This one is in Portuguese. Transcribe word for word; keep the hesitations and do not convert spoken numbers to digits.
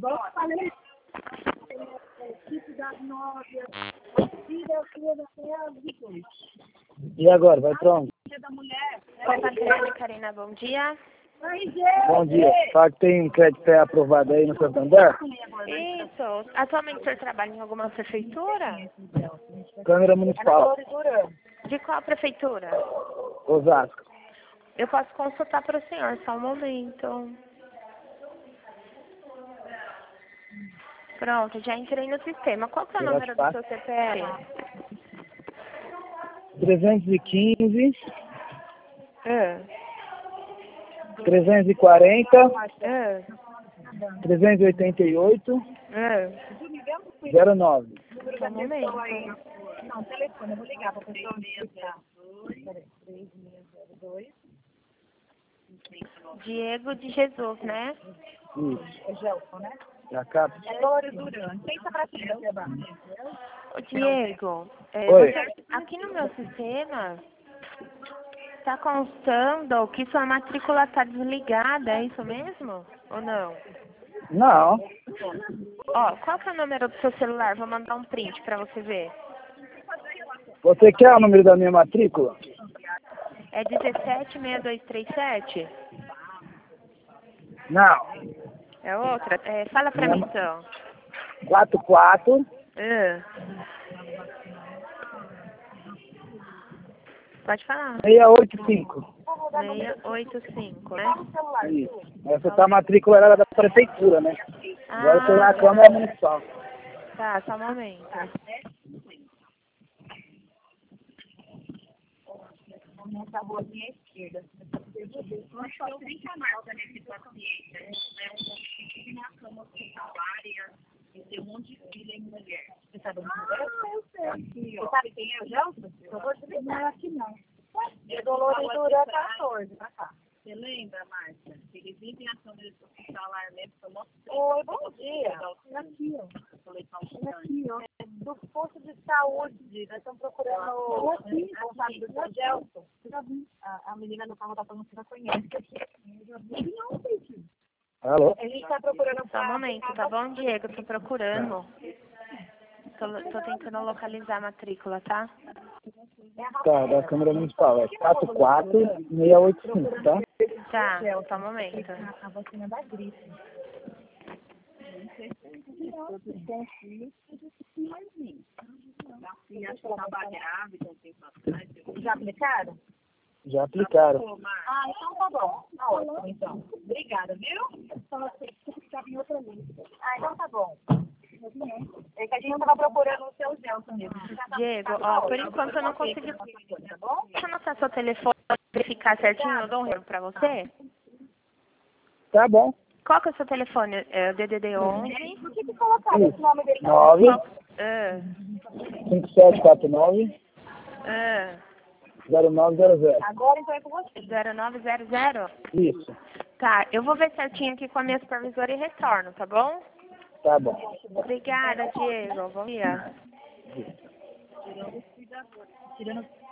igual eu falei, equipe das nove, filha, filha até as dezoito. E agora, vai pra onde? Dia da mulher. Oi, Patrícia, Karina, bom dia. Bom dia. Fala que tem um crédito aprovado aí no Santander? Isso. Atualmente o senhor trabalha em alguma prefeitura? Câmara Municipal, De qual prefeitura? Osasco. Eu posso consultar para o senhor, só um momento. Pronto, já entrei no sistema. Qual que é o Será número que do seu C P F? trezentos e quinze, Ah, trezentos e quarenta, ah, trezentos e oitenta e oito, ah. zero nove. Só um momento. Não, telefone, eu vou ligar para a pessoa explicar. Diego de Jesus, né? Isso. É Gelson, né? Da capa. É Dolores Duran. Pensa pra ti. Ô, Diego, é, Oi. você- aqui no meu sistema está constando que sua matrícula está desligada, é isso mesmo? Ou não? Não. Ó, qual que é o número do seu celular? Vou mandar um print para você ver. Você quer o número da minha matrícula? É dezessete seis dois três sete? Não. É outra? É, fala pra Minha mim ma- então. quatro quatro, Ah. Pode falar. seis oito cinco. seis oito cinco, né? Isso. Essa tá a matrícula era da prefeitura, né? Agora eu tô na Ah, Câmara Municipal. tá, só um momento. Nessa ruazinha à esquerda. Nós só trinta marcas nesse paciente. Né? Um na cama hospitalária e tem um monte de filha e mulher. Você sabe onde é? Ah, eu sei. Aqui, ó. Você sabe quem é o Gelson? Eu vou te ligar. Não é aqui não. É Dolores Duran quatorze, pra cá. Você lembra, Márcia? Eles vivem a cama hospitalar mesmo, eu mostrei. Oi, bom dia. É aqui, ó. É aqui, ó. É do posto de saúde. Nós estamos procurando o responsável do seu Gelson. A, a menina do carro tá falando que já conhece. Eu já vi ontem. Alô? A gente tá procurando Só um momento, tá bom, Diego? Eu tô procurando. Tô, tô tentando localizar a matrícula, tá? Tá, da Câmara Municipal. É quatro quatro, seis oito cinco, tá? Tá, só um momento. A vacina da gripe. Já aplicaram? Já aplicaram. Ah, então tá bom. Tá ótimo, então. Obrigada, viu? Ah, então tá bom. É que a gente tava procurando o seu Gelson mesmo. Diego, ó, por enquanto eu não consegui. Tá bom? Deixa eu anotar seu telefone pra verificar certinho, eu dou um retorno pra você. Tá bom. Qual que é o seu telefone? É o D D D onze? Por que que colocaram esse nome dele? nove Ah, cinco sete quatro nove, ah, zero nove zero zero. Agora então é com você. zero nove zero zero? Isso. Tá, eu vou ver certinho aqui com a minha supervisora e retorno, tá bom? Tá bom. Obrigada, Diego. Bom dia. Tirando